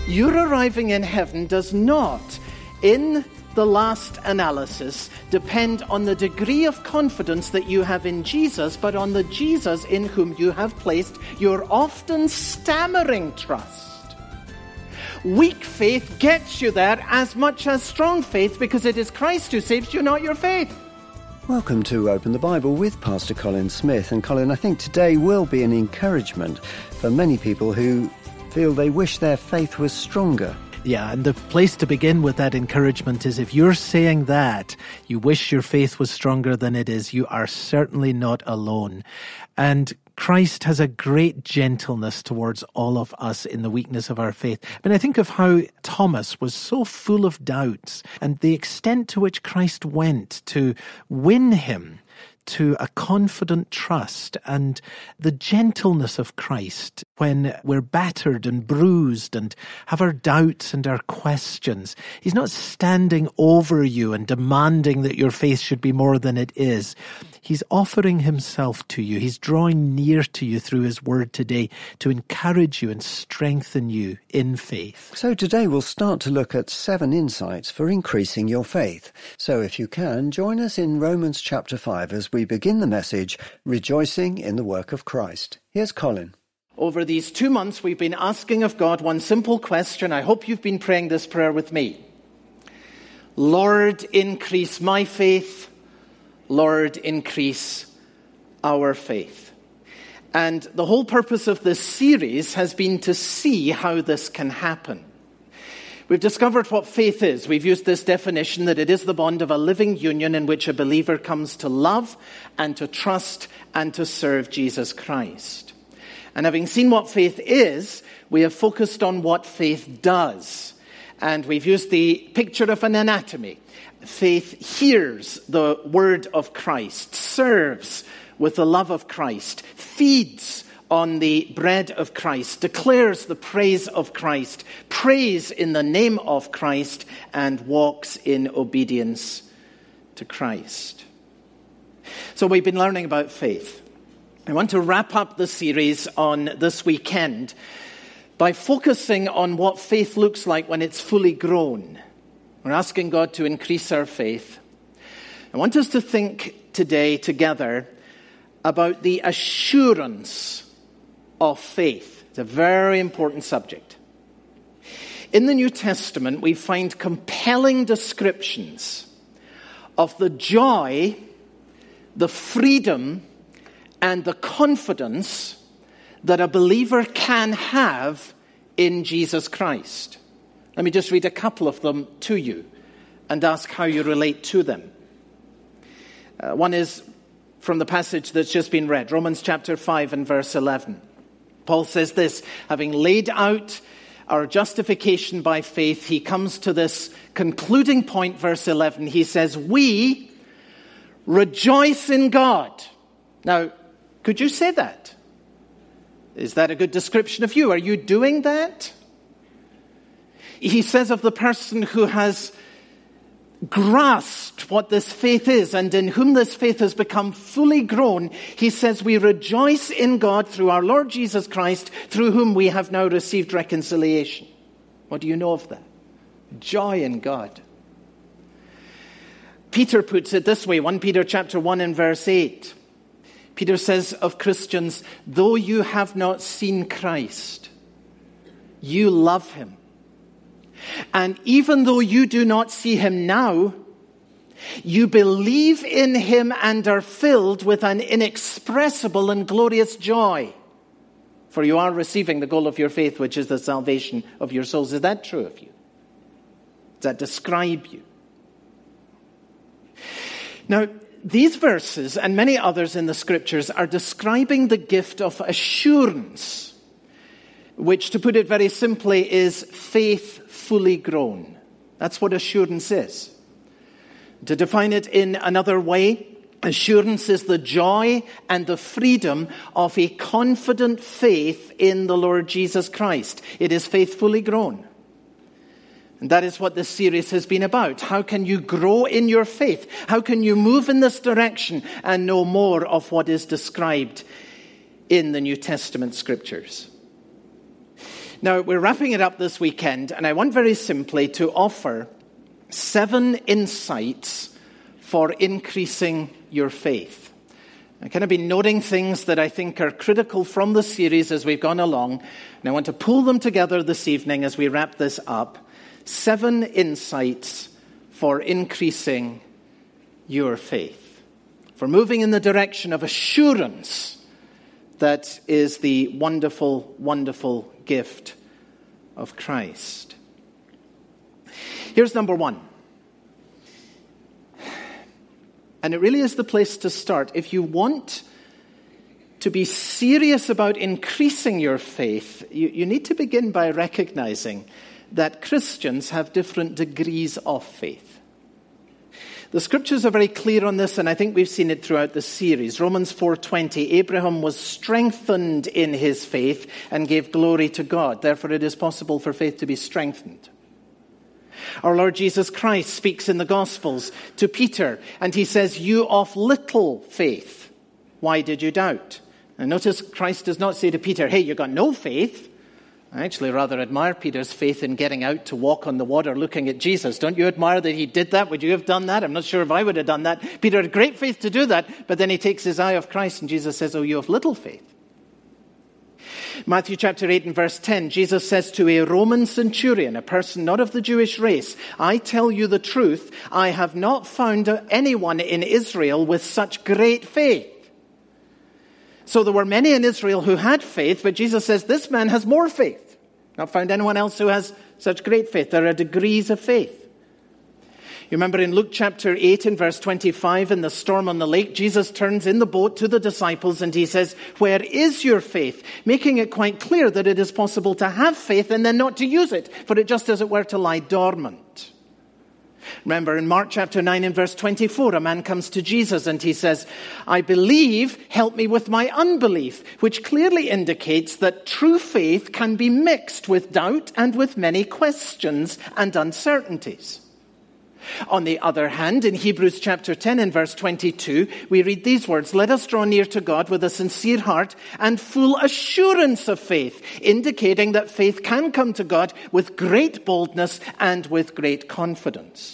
Your arriving in heaven does not, in the last analysis, depend on the degree of confidence that you have in Jesus, but on the Jesus in whom you have placed your often stammering trust. Weak faith gets you there as much as strong faith, because it is Christ who saves you, not your faith. Welcome to Open the Bible with Pastor Colin Smith. And Colin, I think today will be an encouragement for many people who feel they wish their faith was stronger. Yeah, and the place to begin with that encouragement is if you're saying that, you wish your faith was stronger than it is, you are certainly not alone. And Christ has a great gentleness towards all of us in the weakness of our faith. But I think of how Thomas was so full of doubts and the extent to which Christ went to win him to a confident trust, and the gentleness of Christ when we're battered and bruised and have our doubts and our questions. He's not standing over you and demanding that your faith should be more than it is. He's offering himself to you. He's drawing near to you through his word today to encourage you and strengthen you in faith. So today we'll start to look at 7 insights for increasing your faith. So if you can, join us in Romans chapter 5 as we begin the message, Rejoicing in the Work of Christ. Here's Colin. Over these 2 months, we've been asking of God one simple question. I hope you've been praying this prayer with me. Lord, increase my faith. Lord, increase our faith. And the whole purpose of this series has been to see how this can happen. We've discovered what faith is. We've used this definition that it is the bond of a living union in which a believer comes to love and to trust and to serve Jesus Christ. And having seen what faith is, we have focused on what faith does. And we've used the picture of an anatomy. Faith hears the word of Christ, serves with the love of Christ, feeds on the bread of Christ, declares the praise of Christ, prays in the name of Christ, and walks in obedience to Christ. So we've been learning about faith. I want to wrap up the series on this weekend by focusing on what faith looks like when it's fully grown. We're asking God to increase our faith. I want us to think today together about the assurance of faith. It's a very important subject. In the New Testament, we find compelling descriptions of the joy, the freedom, and the confidence that a believer can have in Jesus Christ. Let me just read a couple of them to you and ask how you relate to them. One is from the passage that's just been read, Romans chapter 5 and verse 11. Paul says this, having laid out our justification by faith, he comes to this concluding point, verse 11. He says, we rejoice in God. Now, could you say that? Is that a good description of you? Are you doing that? He says of the person who has grasped what this faith is and in whom this faith has become fully grown, he says, we rejoice in God through our Lord Jesus Christ, through whom we have now received reconciliation. What do you know of that? Joy in God. Peter puts it this way, 1 Peter chapter 1 and verse 8. Peter says of Christians, though you have not seen Christ, you love him. And even though you do not see him now, you believe in him and are filled with an inexpressible and glorious joy. For you are receiving the goal of your faith, which is the salvation of your souls. Is that true of you? Does that describe you? Now, these verses and many others in the scriptures are describing the gift of assurance, which, to put it very simply, is faith fully grown. That's what assurance is. To define it in another way, assurance is the joy and the freedom of a confident faith in the Lord Jesus Christ. It is faith fully grown. And that is what this series has been about. How can you grow in your faith? How can you move in this direction and know more of what is described in the New Testament scriptures? Now, we're wrapping it up this weekend, and I want very simply to offer 7 insights for increasing your faith. I've kind of been noting things that I think are critical from the series as we've gone along, and I want to pull them together this evening as we wrap this up. 7 insights for increasing your faith, for moving in the direction of assurance that is the wonderful, wonderful gift of Christ. Here's number 1. And it really is the place to start. If you want to be serious about increasing your faith, you need to begin by recognizing that Christians have different degrees of faith. The scriptures are very clear on this, and I think we've seen it throughout the series. Romans 4:20, Abraham was strengthened in his faith and gave glory to God. Therefore, it is possible for faith to be strengthened. Our Lord Jesus Christ speaks in the Gospels to Peter, and he says, "You of little faith, why did you doubt?" And notice Christ does not say to Peter, "Hey, you got no faith." I actually rather admire Peter's faith in getting out to walk on the water looking at Jesus. Don't you admire that he did that? Would you have done that? I'm not sure if I would have done that. Peter had great faith to do that, but then he takes his eye off Christ and Jesus says, "Oh, you have little faith." Matthew chapter 8 and verse 10, Jesus says to a Roman centurion, a person not of the Jewish race, "I tell you the truth, I have not found anyone in Israel with such great faith." So there were many in Israel who had faith, but Jesus says, this man has more faith. Not found anyone else who has such great faith. There are degrees of faith. You remember in Luke chapter 8 and verse 25, in the storm on the lake, Jesus turns in the boat to the disciples and he says, "Where is your faith?" Making it quite clear that it is possible to have faith and then not to use it, for it just as it were to lie dormant. Remember, in Mark chapter 9 and verse 24, a man comes to Jesus and he says, "I believe, help me with my unbelief," which clearly indicates that true faith can be mixed with doubt and with many questions and uncertainties. On the other hand, in Hebrews chapter 10 and verse 22, we read these words, "Let us draw near to God with a sincere heart and full assurance of faith," indicating that faith can come to God with great boldness and with great confidence.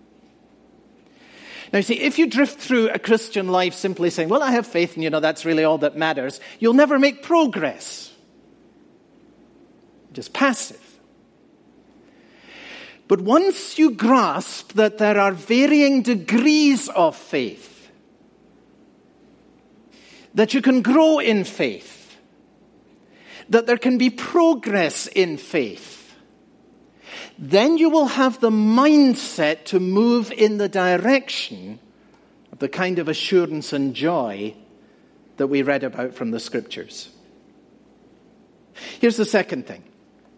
Now, see, if you drift through a Christian life simply saying, "Well, I have faith and, that's really all that matters," you'll never make progress. Just passive. But once you grasp that there are varying degrees of faith, that you can grow in faith, that there can be progress in faith, then you will have the mindset to move in the direction of the kind of assurance and joy that we read about from the scriptures. Here's the second thing.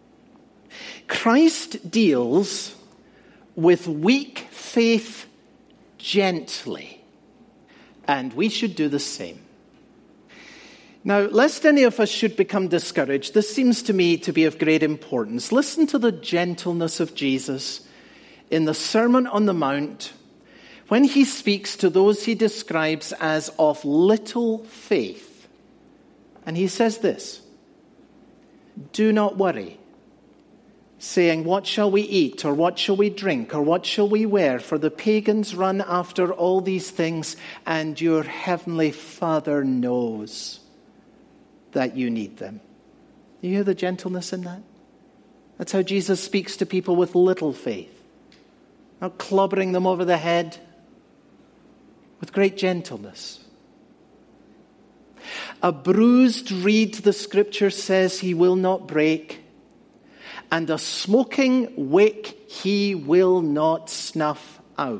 Christ deals with weak faith gently, and we should do the same. Now, lest any of us should become discouraged, this seems to me to be of great importance. Listen to the gentleness of Jesus in the Sermon on the Mount when he speaks to those he describes as of little faith. And he says this, "Do not worry, saying, 'What shall we eat, or what shall we drink, or what shall we wear?' For the pagans run after all these things, and your heavenly Father knows that you need them." Do you hear the gentleness in that? That's how Jesus speaks to people with little faith. Not clobbering them over the head, with great gentleness. "A bruised reed," the scripture says, "he will not break, and a smoking wick he will not snuff out."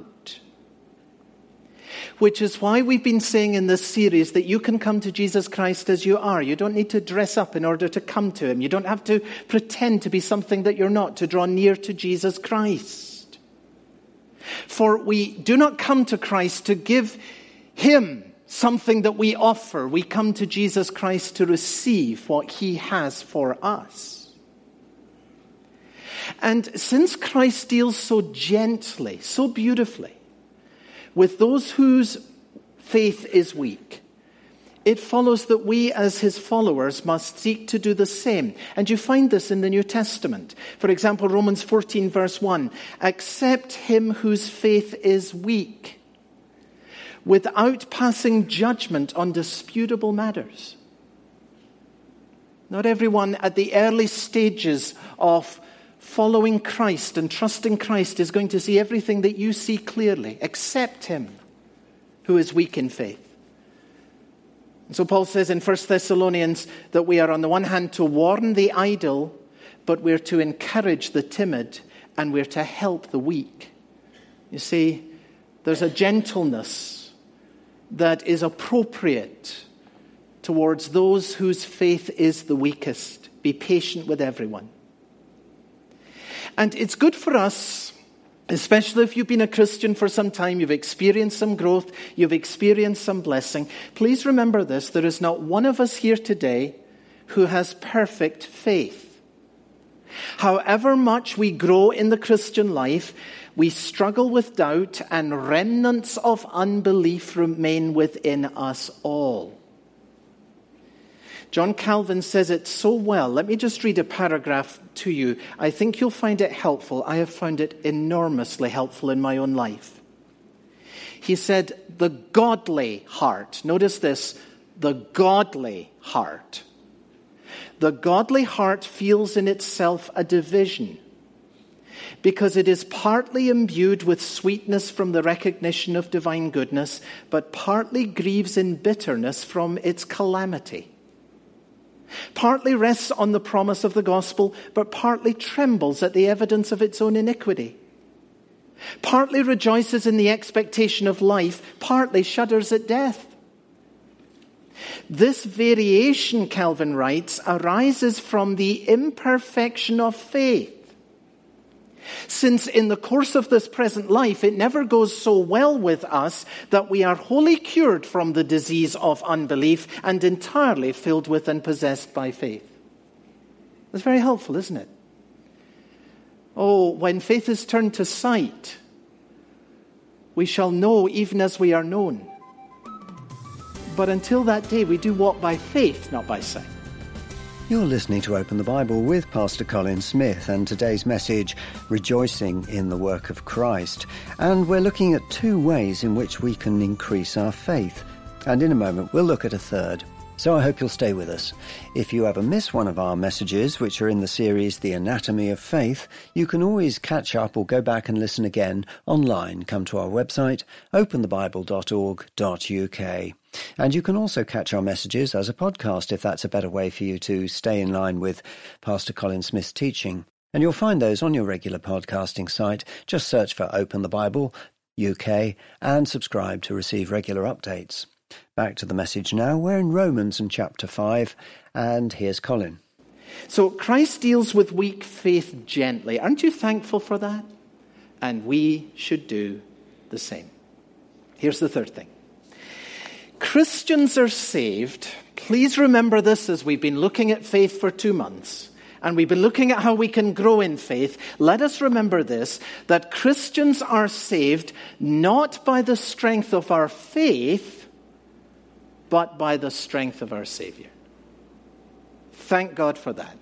Which is why we've been saying in this series that you can come to Jesus Christ as you are. You don't need to dress up in order to come to him. You don't have to pretend to be something that you're not to draw near to Jesus Christ. For we do not come to Christ to give him something that we offer. We come to Jesus Christ to receive what he has for us. And since Christ deals so gently, so beautifully, with those whose faith is weak, it follows that we as his followers must seek to do the same. And you find this in the New Testament. For example, Romans 14 verse 1, accept him whose faith is weak, without passing judgment on disputable matters. Not everyone at the early stages of following Christ and trusting Christ is going to see everything that you see clearly. Accept him who is weak in faith. And so Paul says in 1 Thessalonians that we are on the one hand to warn the idle, but we're to encourage the timid and we're to help the weak. You see, there's a gentleness that is appropriate towards those whose faith is the weakest. Be patient with everyone. And it's good for us, especially if you've been a Christian for some time, you've experienced some growth, you've experienced some blessing. Please remember this, there is not one of us here today who has perfect faith. However much we grow in the Christian life, we struggle with doubt and remnants of unbelief remain within us all. John Calvin says it so well. Let me just read a paragraph to you. I think you'll find it helpful. I have found it enormously helpful in my own life. He said, the godly heart, notice this, the godly heart. The godly heart feels in itself a division because it is partly imbued with sweetness from the recognition of divine goodness, but partly grieves in bitterness from its calamity. Partly rests on the promise of the gospel, but partly trembles at the evidence of its own iniquity. Partly rejoices in the expectation of life, partly shudders at death. This variation, Calvin writes, arises from the imperfection of faith. Since in the course of this present life, it never goes so well with us that we are wholly cured from the disease of unbelief and entirely filled with and possessed by faith. That's very helpful, isn't it? Oh, when faith is turned to sight, we shall know even as we are known. But until that day, we do walk by faith, not by sight. You're listening to Open the Bible with Pastor Colin Smith, and today's message, Rejoicing in the Work of Christ. And we're looking at two ways in which we can increase our faith. And in a moment, we'll look at a third. So I hope you'll stay with us. If you ever miss one of our messages, which are in the series The Anatomy of Faith, you can always catch up or go back and listen again online. Come to our website, openthebible.org.uk. And you can also catch our messages as a podcast if that's a better way for you to stay in line with Pastor Colin Smith's teaching. And you'll find those on your regular podcasting site. Just search for Open the Bible UK and subscribe to receive regular updates. Back to the message now. We're in Romans and chapter 5, and here's Colin. So Christ deals with weak faith gently. Aren't you thankful for that? And we should do the same. Here's the third thing. Christians are saved. Please remember this as we've been looking at faith for 2 months. And we've been looking at how we can grow in faith. Let us remember this, that Christians are saved not by the strength of our faith, but by the strength of our Savior. Thank God for that.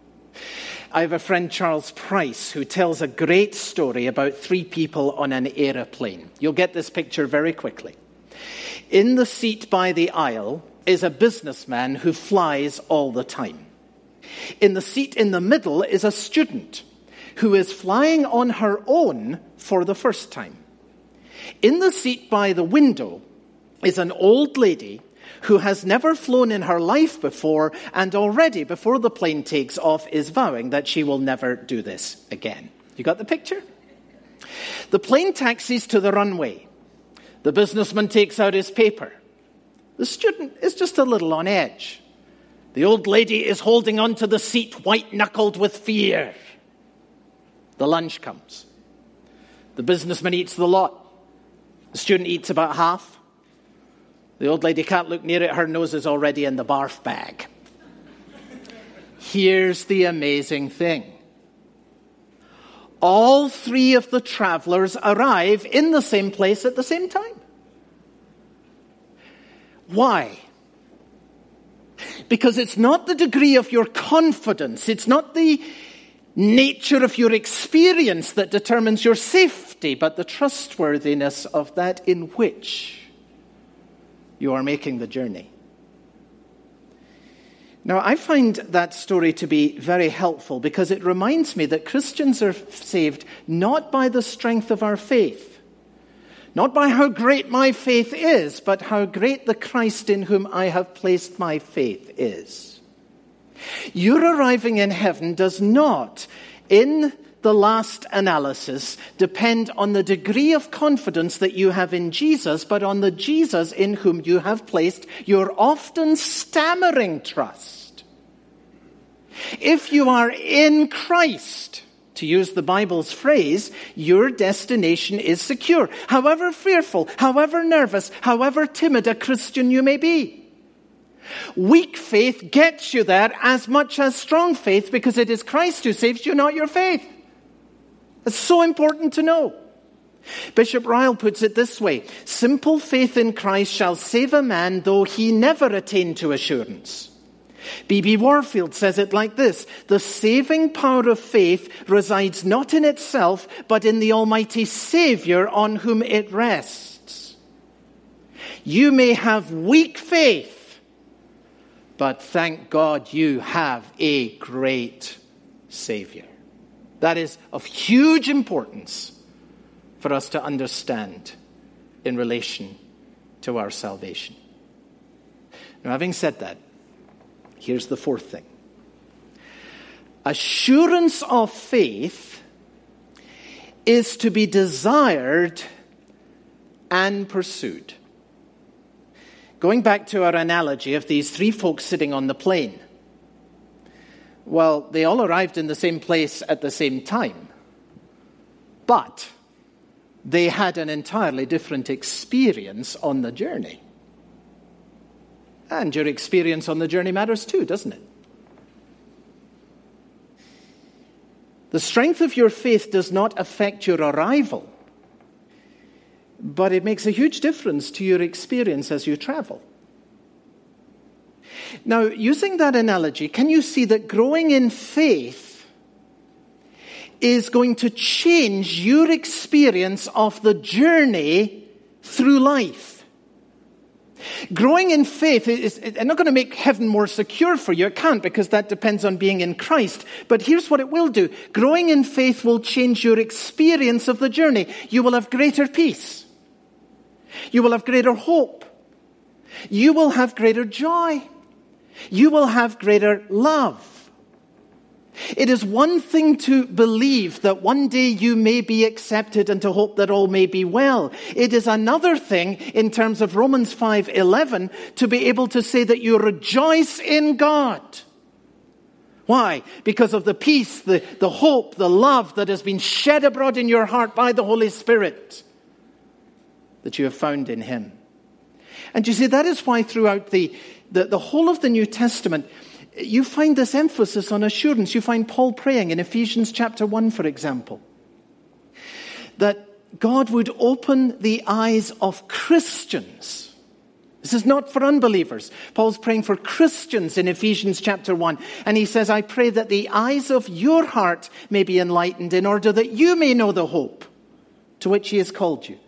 I have a friend, Charles Price, who tells a great story about 3 people on an aeroplane. You'll get this picture very quickly. In the seat by the aisle is a businessman who flies all the time. In the seat in the middle is a student who is flying on her own for the first time. In the seat by the window is an old lady who has never flown in her life before and already before the plane takes off is vowing that she will never do this again. You got the picture? The plane taxis to the runway. The businessman takes out his paper. The student is just a little on edge. The old lady is holding onto the seat, white-knuckled with fear. The lunch comes. The businessman eats the lot. The student eats about half. The old lady can't look near it. Her nose is already in the barf bag. Here's the amazing thing. All 3 of the travelers arrive in the same place at the same time. Why? Because it's not the degree of your confidence, it's not the nature of your experience that determines your safety, but the trustworthiness of that in which you are making the journey. Now, I find that story to be very helpful because it reminds me that Christians are saved not by the strength of our faith, not by how great my faith is, but how great the Christ in whom I have placed my faith is. Your arriving in heaven does not, in the last analysis, depend on the degree of confidence that you have in Jesus, but on the Jesus in whom you have placed your often stammering trust. If you are in Christ, to use the Bible's phrase, your destination is secure. However fearful, however nervous, however timid a Christian you may be. Weak faith gets you there as much as strong faith because it is Christ who saves you, not your faith. It's so important to know. Bishop Ryle puts it this way: simple faith in Christ shall save a man though he never attain to assurance. B.B. Warfield says it like this: the saving power of faith resides not in itself, but in the Almighty Savior on whom it rests. You may have weak faith, but thank God you have a great Savior. That is of huge importance for us to understand in relation to our salvation. Now, having said that, here's the fourth thing. Assurance of faith is to be desired and pursued. Going back to our analogy of these three folks sitting on the plane. Well, they all arrived in the same place at the same time. But they had an entirely different experience on the journey. And your experience on the journey matters too, doesn't it? The strength of your faith does not affect your arrival, but it makes a huge difference to your experience as you travel. Now, using that analogy, can you see that growing in faith is going to change your experience of the journey through life? Growing in faith is not going to make heaven more secure for you. It can't, because that depends on being in Christ. But here's what it will do. Growing in faith will change your experience of the journey. You will have greater peace. You will have greater hope. You will have greater joy. You will have greater love. It is one thing to believe that one day you may be accepted and to hope that all may be well. It is another thing, in terms of Romans 5:11, to be able to say that you rejoice in God. Why? Because of the peace, the hope, the love that has been shed abroad in your heart by the Holy Spirit that you have found in Him. And you see, that is why throughout the whole of the New Testament, you find this emphasis on assurance. You find Paul praying in Ephesians chapter 1, for example, that God would open the eyes of Christians. This is not for unbelievers. Paul's praying for Christians in Ephesians chapter 1. And he says, I pray that the eyes of your heart may be enlightened in order that you may know the hope to which He has called you.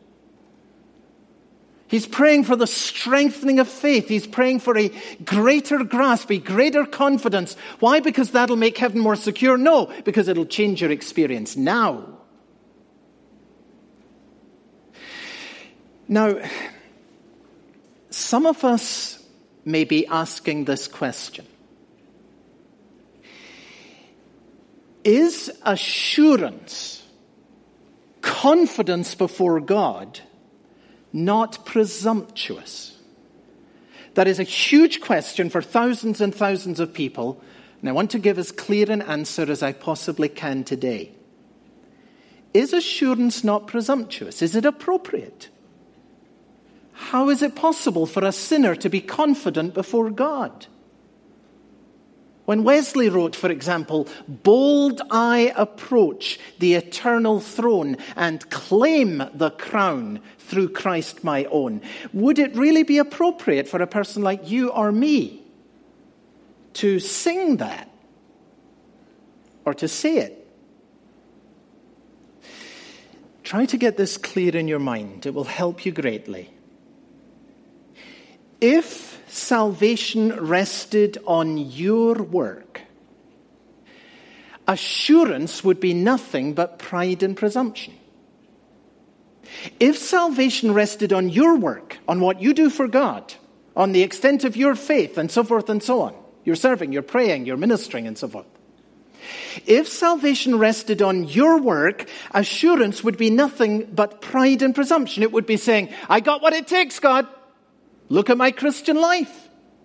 He's praying for the strengthening of faith. He's praying for a greater grasp, a greater confidence. Why? Because that'll make heaven more secure? No, because it'll change your experience now. Now, some of us may be asking this question. Is assurance, confidence before God, not presumptuous? That is a huge question for thousands and thousands of people, and I want to give as clear an answer as I possibly can today. Is assurance not presumptuous? Is it appropriate? How is it possible for a sinner to be confident before God? When Wesley wrote, for example, bold I approach the eternal throne and claim the crown through Christ my own, would it really be appropriate for a person like you or me to sing that or to say it. Try to get this clear in your mind. It will help you greatly. If salvation rested on your work, assurance would be nothing but pride and presumption. If salvation rested on your work, on what you do for God, on the extent of your faith and so forth and so on, you're serving, you're praying, you're ministering and so forth. If salvation rested on your work, assurance would be nothing but pride and presumption. It would be saying, I got what it takes, God. Look at my Christian life.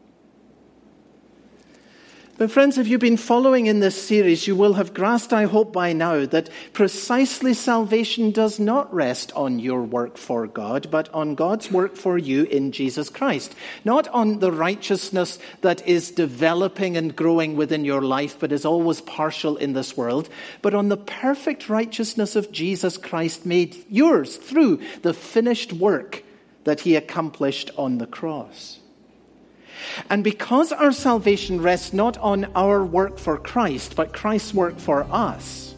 But friends, if you've been following in this series, you will have grasped, I hope by now, that precisely salvation does not rest on your work for God, but on God's work for you in Jesus Christ. Not on the righteousness that is developing and growing within your life, but is always partial in this world, but on the perfect righteousness of Jesus Christ made yours through the finished work that he accomplished on the cross. And because our salvation rests not on our work for Christ, but Christ's work for us,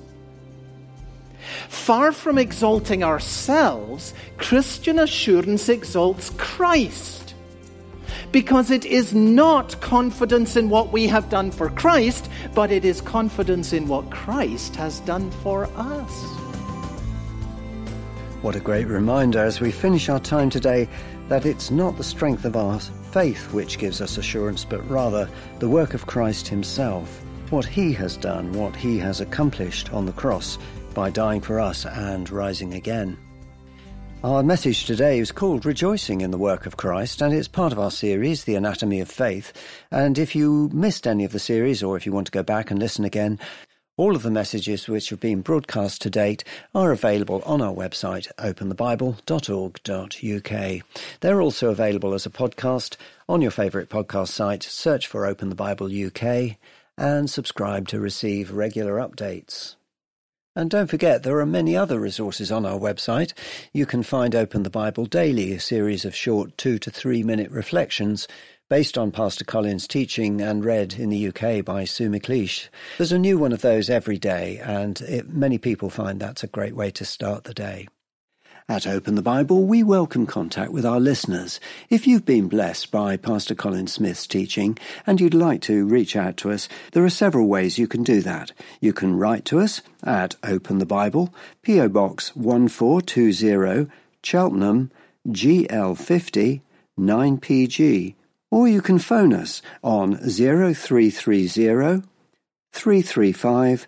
far from exalting ourselves, Christian assurance exalts Christ. Because it is not confidence in what we have done for Christ, but it is confidence in what Christ has done for us. What a great reminder as we finish our time today that it's not the strength of our faith which gives us assurance, but rather the work of Christ himself, what he has done, what he has accomplished on the cross by dying for us and rising again. Our message today is called Rejoicing in the Work of Christ, and it's part of our series, The Anatomy of Faith. And if you missed any of the series, or if you want to go back and listen again, all of the messages which have been broadcast to date are available on our website, openthebible.org.uk. They're also available as a podcast on your favourite podcast site. Search for Open the Bible UK and subscribe to receive regular updates. And don't forget, there are many other resources on our website. You can find Open the Bible Daily, a series of short 2 to 3 minute reflections based on Pastor Colin's teaching and read in the UK by Sue McLeish. There's a new one of those every day, and many people find that's a great way to start the day. At Open the Bible, we welcome contact with our listeners. If you've been blessed by Pastor Colin Smith's teaching and you'd like to reach out to us, there are several ways you can do that. You can write to us at Open the Bible, P.O. Box 1420, Cheltenham, GL50 9PG. Or you can phone us on 0330 335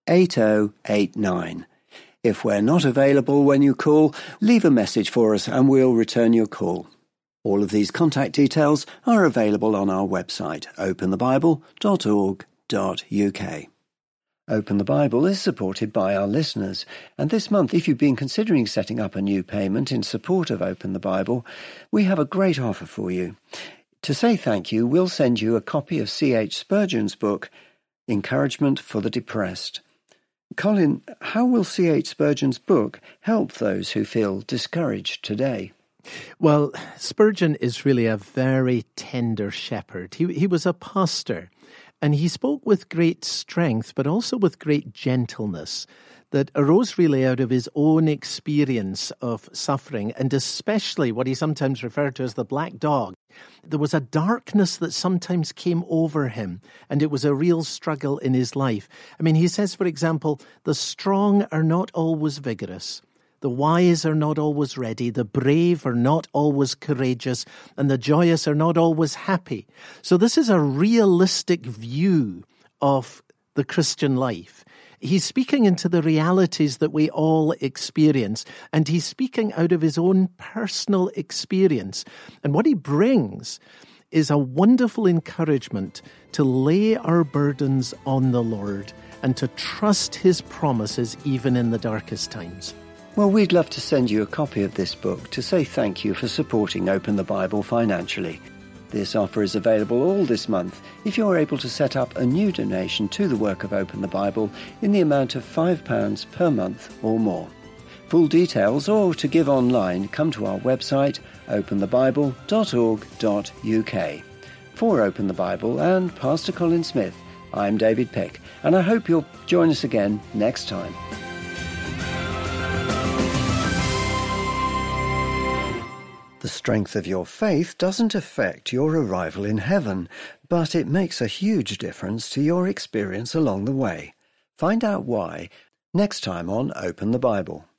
8089. If we're not available when you call, leave a message for us and we'll return your call. All of these contact details are available on our website, openthebible.org.uk. Open the Bible is supported by our listeners, and this month, if you've been considering setting up a new payment in support of Open the Bible, we have a great offer for you. To say thank you, we'll send you a copy of C.H. Spurgeon's book, Encouragement for the Depressed. Colin, how will C.H. Spurgeon's book help those who feel discouraged today? Well, Spurgeon is really a very tender shepherd. He was a pastor, and he spoke with great strength, but also with great gentleness that arose really out of his own experience of suffering, and especially what he sometimes referred to as the black dog. There was a darkness that sometimes came over him, and it was a real struggle in his life. I mean, he says, for example, the strong are not always vigorous, the wise are not always ready, the brave are not always courageous, and the joyous are not always happy. So this is a realistic view of the Christian life. He's speaking into the realities that we all experience, and he's speaking out of his own personal experience. And what he brings is a wonderful encouragement to lay our burdens on the Lord and to trust his promises even in the darkest times. Well, we'd love to send you a copy of this book to say thank you for supporting Open the Bible financially. This offer is available all this month if you're able to set up a new donation to the work of Open the Bible in the amount of £5 per month or more. Full details or to give online, come to our website openthebible.org.uk. For Open the Bible and Pastor Colin Smith, I'm David Peck, and I hope you'll join us again next time. The strength of your faith doesn't affect your arrival in heaven, but it makes a huge difference to your experience along the way. Find out why next time on Open the Bible.